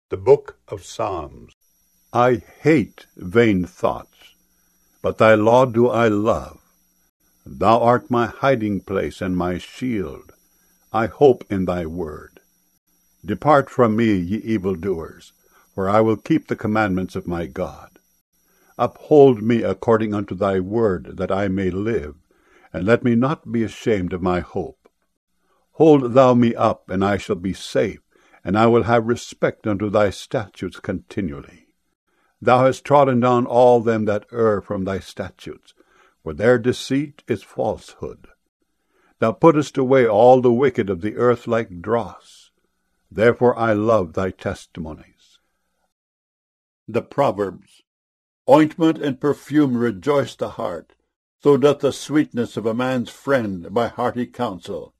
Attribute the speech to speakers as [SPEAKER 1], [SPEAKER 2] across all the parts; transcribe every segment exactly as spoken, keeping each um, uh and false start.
[SPEAKER 1] The Book of Psalms. I hate vain thoughts, but thy law do I love. Thou art my hiding place and my shield. I hope in thy word. Depart from me, ye evildoers, for I will keep the commandments of my God. Uphold me according unto thy word, that I may live, and let me not be ashamed of my hope. Hold thou me up, and I shall be safe, and I will have respect unto thy statutes continually. Thou hast trodden down all them that err from thy statutes, for their deceit is falsehood. Thou puttest away all the wicked of the earth like dross. Therefore I love thy testimonies. The Proverbs. Ointment and perfume rejoice the heart, so doth the sweetness of a man's friend by hearty counsel.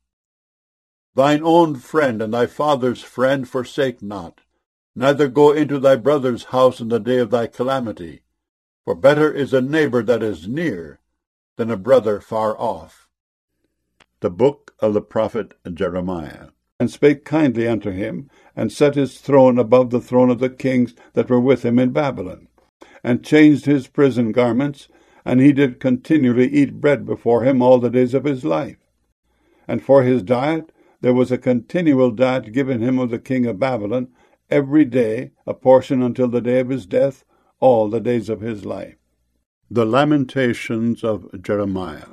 [SPEAKER 1] Thine own friend and thy father's friend forsake not, neither go into thy brother's house in the day of thy calamity. For better is a neighbor that is near than a brother far off. The book of the prophet Jeremiah. And spake kindly unto him, and set his throne above the throne of the kings that were with him in Babylon, and changed his prison garments, and he did continually eat bread before him all the days of his life. And for his diet there was a continual diet given him of the king of Babylon, every day a portion until the day of his death, all the days of his life. The Lamentations of Jeremiah.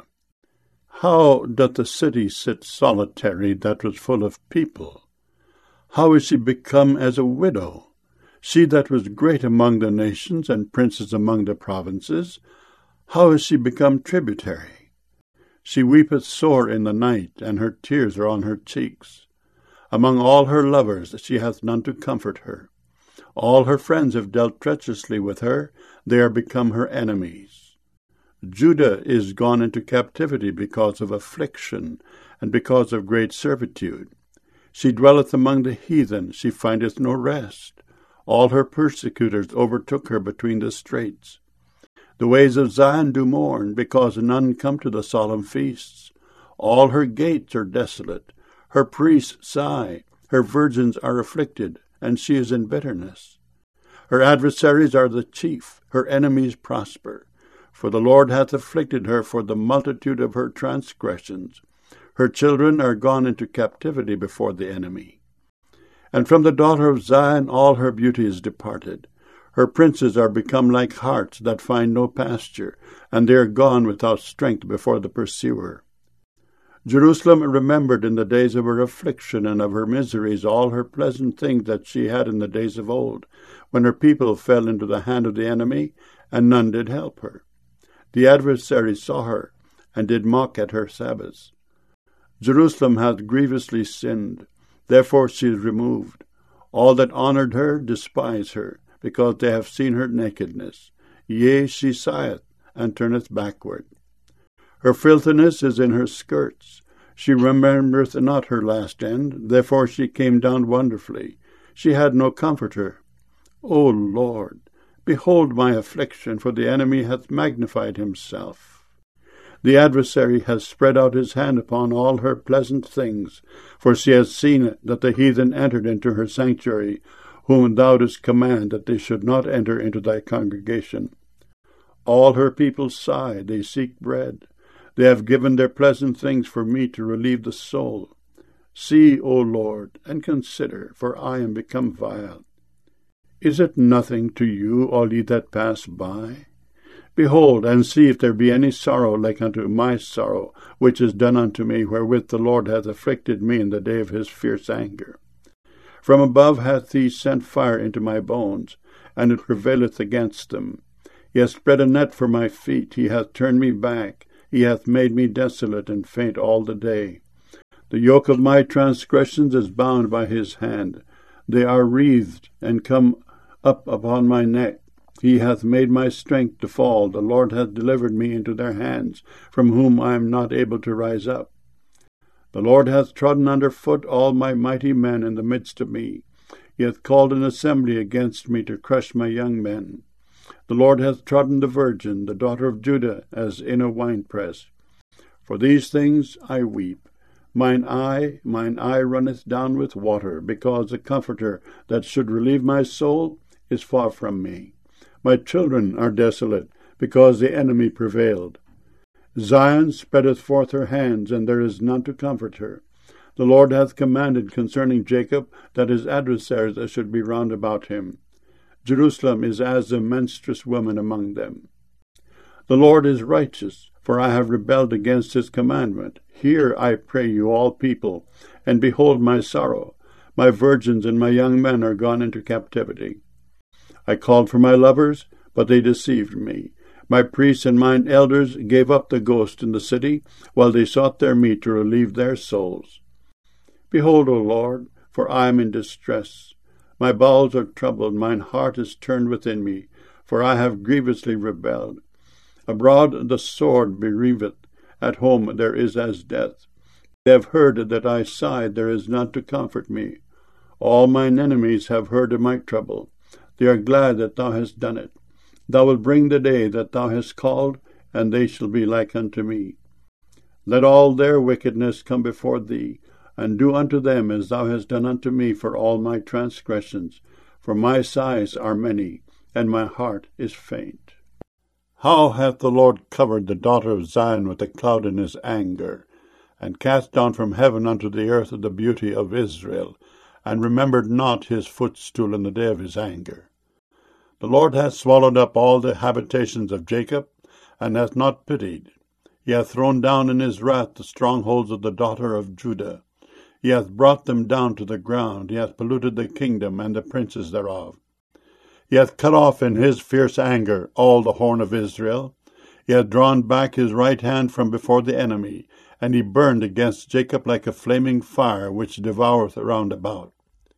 [SPEAKER 1] How doth the city sit solitary that was full of people? How is she become as a widow? She that was great among the nations, and princess among the provinces, how is she become tributary? She weepeth sore in the night, and her tears are on her cheeks. Among all her lovers she hath none to comfort her. All her friends have dealt treacherously with her, they are become her enemies. Judah is gone into captivity because of affliction, and because of great servitude. She dwelleth among the heathen, she findeth no rest. All her persecutors overtook her between the straits. The ways of Zion do mourn, because none come to the solemn feasts. All her gates are desolate. Her priests sigh. Her virgins are afflicted, and she is in bitterness. Her adversaries are the chief. Her enemies prosper. For the Lord hath afflicted her for the multitude of her transgressions. Her children are gone into captivity before the enemy. And from the daughter of Zion all her beauty is departed. Her princes are become like harts that find no pasture, and they are gone without strength before the pursuer. Jerusalem remembered in the days of her affliction and of her miseries all her pleasant things that she had in the days of old, when her people fell into the hand of the enemy, and none did help her. The adversary saw her, and did mock at her Sabbaths. Jerusalem hath grievously sinned, therefore she is removed. All that honored her despise her, because they have seen her nakedness. Yea, she sigheth, and turneth backward. Her filthiness is in her skirts. She remembereth not her last end, therefore she came down wonderfully. She had no comforter. O Lord, behold my affliction, for the enemy hath magnified himself. The adversary has spread out his hand upon all her pleasant things, for she has seen that the heathen entered into her sanctuary, whom thou didst command that they should not enter into thy congregation. All her people sigh, they seek bread. They have given their pleasant things for me to relieve the soul. See, O Lord, and consider, for I am become vile. Is it nothing to you, all ye that pass by? Behold, and see if there be any sorrow like unto my sorrow, which is done unto me, wherewith the Lord hath afflicted me in the day of his fierce anger. From above hath he sent fire into my bones, and it prevaileth against them. He hath spread a net for my feet, he hath turned me back, he hath made me desolate and faint all the day. The yoke of my transgressions is bound by his hand. They are wreathed, and come up upon my neck. He hath made my strength to fall, the Lord hath delivered me into their hands, from whom I am not able to rise up. The Lord hath trodden under foot all my mighty men in the midst of me. He hath called an assembly against me to crush my young men. The Lord hath trodden the virgin, the daughter of Judah, as in a winepress. For these things I weep. Mine eye, mine eye runneth down with water, because the Comforter that should relieve my soul is far from me. My children are desolate, because the enemy prevailed. Zion spreadeth forth her hands, and there is none to comfort her. The Lord hath commanded concerning Jacob that his adversaries should be round about him. Jerusalem is as a menstruous woman among them. The Lord is righteous, for I have rebelled against his commandment. Hear, I pray you, all people, and behold my sorrow. My virgins and my young men are gone into captivity. I called for my lovers, but they deceived me. My priests and mine elders gave up the ghost in the city, while they sought their meat to relieve their souls. Behold, O Lord, for I am in distress. My bowels are troubled, mine heart is turned within me, for I have grievously rebelled. Abroad the sword bereaveth, at home there is as death. They have heard that I sighed, there is none to comfort me. All mine enemies have heard of my trouble. They are glad that thou hast done it. Thou wilt bring the day that thou hast called, and they shall be like unto me. Let all their wickedness come before thee, and do unto them as thou hast done unto me for all my transgressions. For my sighs are many, and my heart is faint. How hath the Lord covered the daughter of Zion with a cloud in his anger, and cast down from heaven unto the earth the beauty of Israel, and remembered not his footstool in the day of his anger. The Lord hath swallowed up all the habitations of Jacob, and hath not pitied. He hath thrown down in his wrath the strongholds of the daughter of Judah. He hath brought them down to the ground. He hath polluted the kingdom and the princes thereof. He hath cut off in his fierce anger all the horn of Israel. He hath drawn back his right hand from before the enemy, and he burned against Jacob like a flaming fire which devoureth round about.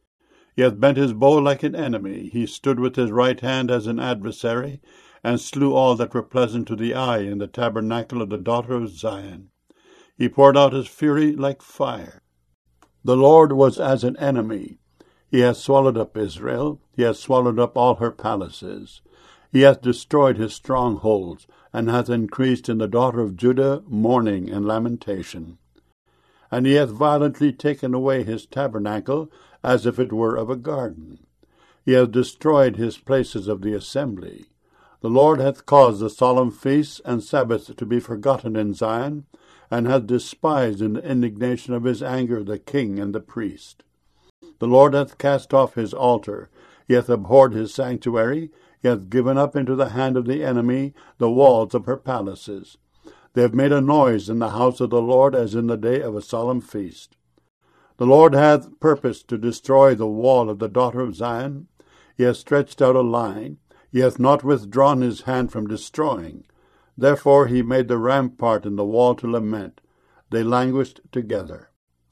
[SPEAKER 1] He hath bent his bow like an enemy. He stood with his right hand as an adversary, and slew all that were pleasant to the eye in the tabernacle of the daughter of Zion. He poured out his fury like fire. The Lord was as an enemy. He hath swallowed up Israel. He hath swallowed up all her palaces. He hath destroyed his strongholds, and hath increased in the daughter of Judah mourning and lamentation. And he hath violently taken away his tabernacle, as if it were of a garden. He hath destroyed his places of the assembly. The Lord hath caused the solemn feasts and Sabbaths to be forgotten in Zion, and hath despised in the indignation of his anger the king and the priest. The Lord hath cast off his altar. He hath abhorred his sanctuary. He hath given up into the hand of the enemy the walls of her palaces. They have made a noise in the house of the Lord as in the day of a solemn feast. The Lord hath purposed to destroy the wall of the daughter of Zion. He hath stretched out a line. He hath not withdrawn his hand from destroying. Therefore he made the rampart and the wall to lament. They languished together.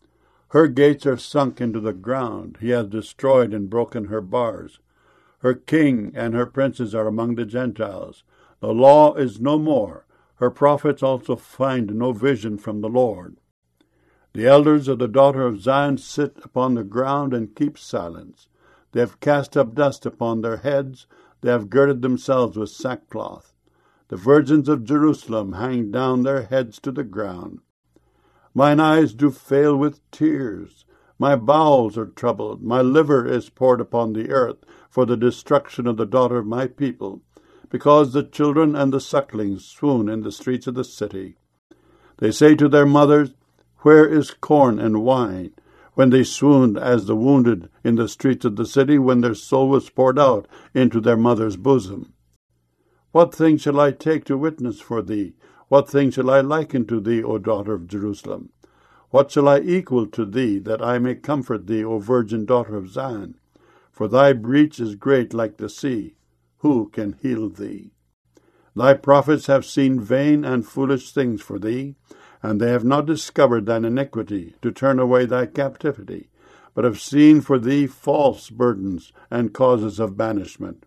[SPEAKER 1] Her gates are sunk into the ground. He hath destroyed and broken her bars. Her king and her princes are among the Gentiles. The law is no more. Her prophets also find no vision from the Lord. The elders of the daughter of Zion sit upon the ground and keep silence. They have cast up dust upon their heads. They have girded themselves with sackcloth. The virgins of Jerusalem hang down their heads to the ground. Mine eyes do fail with tears. My bowels are troubled. My liver is poured upon the earth for the destruction of the daughter of my people, because the children and the sucklings swoon in the streets of the city. They say to their mothers, Where is corn and wine? When they swooned as the wounded in the streets of the city, when their soul was poured out into their mother's bosom. What thing shall I take to witness for thee? What thing shall I liken to thee, O daughter of Jerusalem? What shall I equal to thee, that I may comfort thee, O virgin daughter of Zion? For thy breach is great like the sea. Who can heal thee? Thy prophets have seen vain and foolish things for thee, and they have not discovered thine iniquity, to turn away thy captivity, but have seen for thee false burdens and causes of banishment.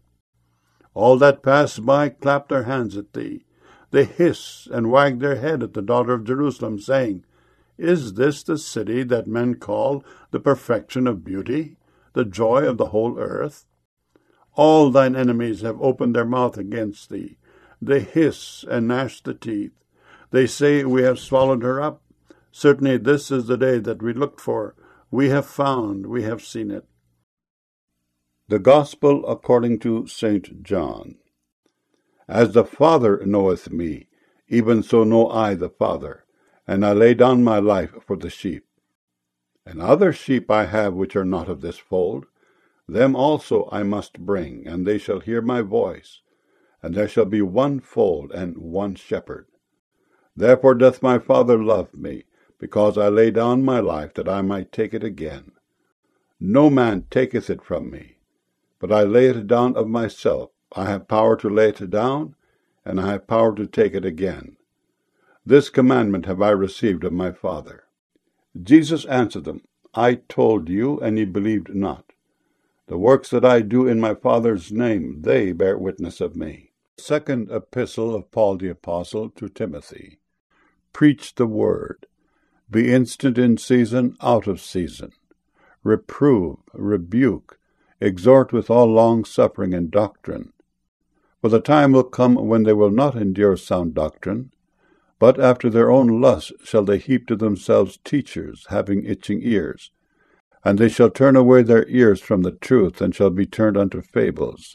[SPEAKER 1] All that pass by clap their hands at thee. They hiss and wag their head at the daughter of Jerusalem, saying, Is this the city that men call the perfection of beauty, the joy of the whole earth? All thine enemies have opened their mouth against thee. They hiss and gnash the teeth. They say, We have swallowed her up. Certainly this is the day that we looked for. We have found, we have seen it. The Gospel according to Saint John. As the Father knoweth me, even so know I the Father, and I lay down my life for the sheep. And other sheep I have which are not of this fold, them also I must bring, and they shall hear my voice, and there shall be one fold and one shepherd. Therefore doth my Father love me, because I lay down my life that I might take it again. No man taketh it from me, but I lay it down of myself. I have power to lay it down, and I have power to take it again. This commandment have I received of my Father. Jesus answered them, I told you, and ye believed not. The works that I do in my Father's name, they bear witness of me. Second epistle of Paul the Apostle to Timothy. Preach the word. Be instant in season, out of season. Reprove, rebuke, exhort with all longsuffering and doctrine. For the time will come when they will not endure sound doctrine, but after their own lust shall they heap to themselves teachers, having itching ears. And they shall turn away their ears from the truth, and shall be turned unto fables.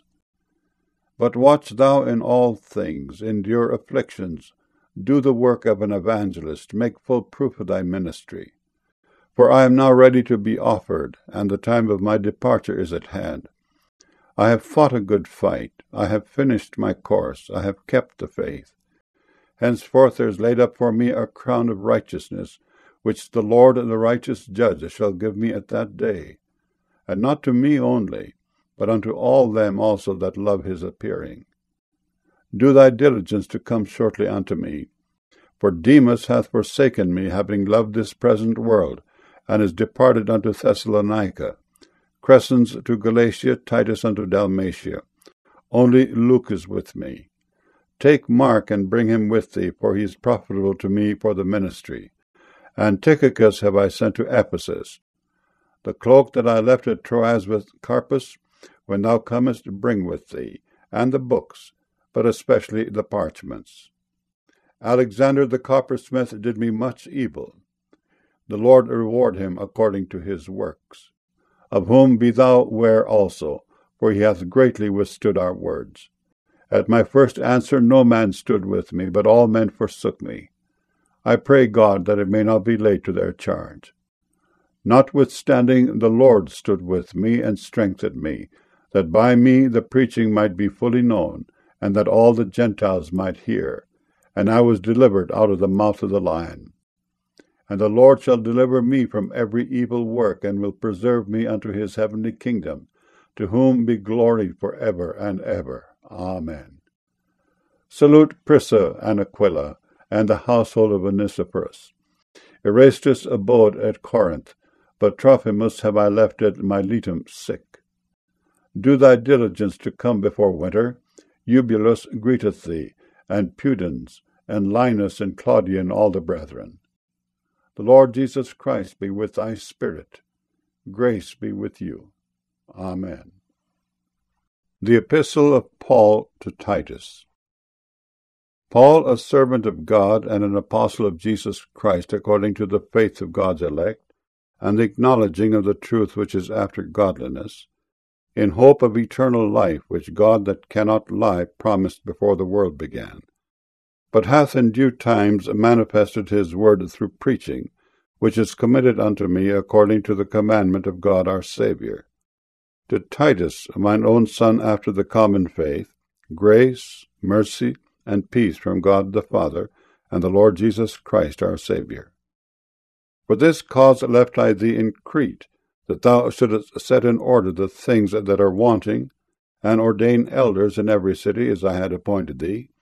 [SPEAKER 1] But watch thou in all things, endure afflictions, do the work of an evangelist, make full proof of thy ministry. For I am now ready to be offered, and the time of my departure is at hand. I have fought a good fight, I have finished my course, I have kept the faith. Henceforth there is laid up for me a crown of righteousness, which the Lord and the righteous judge shall give me at that day, and not to me only, but unto all them also that love his appearing. Do thy diligence to come shortly unto me. For Demas hath forsaken me, having loved this present world, and is departed unto Thessalonica. Crescens to Galatia, Titus unto Dalmatia. Only Luke is with me. Take Mark, and bring him with thee, for he is profitable to me for the ministry. And Tychicus have I sent to Ephesus. The cloak that I left at Troas with Carpus, when thou comest, bring with thee, and the books, but especially the parchments. Alexander the coppersmith did me much evil. The Lord reward him according to his works. Of whom be thou ware also, for he hath greatly withstood our words. At my first answer no man stood with me, but all men forsook me. I pray God that it may not be laid to their charge. Notwithstanding the Lord stood with me, and strengthened me, that by me the preaching might be fully known, and that all the Gentiles might hear. And I was delivered out of the mouth of the lion. And the Lord shall deliver me from every evil work, and will preserve me unto his heavenly kingdom, to whom be glory for ever and ever. Amen. Salute Prisca and Aquila, and the household of Onesiphorus. Erastus abode at Corinth, but Trophimus have I left at Miletum sick. Do thy diligence to come before winter. Eubulus greeteth thee, and Pudens, and Linus, and Claudia, and all the brethren. The Lord Jesus Christ be with thy spirit. Grace be with you. Amen. The Epistle of Paul to Titus. Paul, a servant of God and an apostle of Jesus Christ, according to the faith of God's elect, and the acknowledging of the truth which is after godliness, in hope of eternal life, which God that cannot lie promised before the world began, but hath in due times manifested his word through preaching, which is committed unto me according to the commandment of God our Saviour. To Titus, mine own son after the common faith, grace, mercy, and peace from God the Father, and the Lord Jesus Christ our Saviour. For this cause left I thee in Crete, that thou shouldest set in order the things that are wanting, and ordain elders in every city as I had appointed thee.